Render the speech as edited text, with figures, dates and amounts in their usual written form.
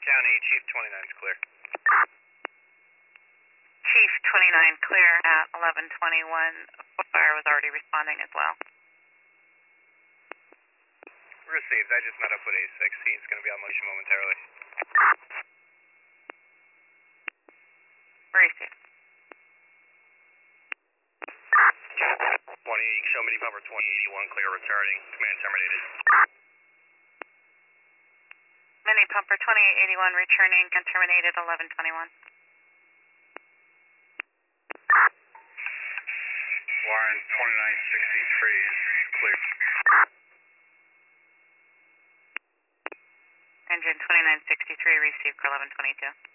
County, Chief 29 is clear. Chief 29 clear at 1121. Fire was already responding as well. Received. I just met up with A6. He's going to be on motion momentarily. Received. 28, show mini pumper 2081 clear returning. Command terminated. Mini pumper 2881 returning and terminated 1121. Warren 2963 is clear. Engine 2963 received for 1122.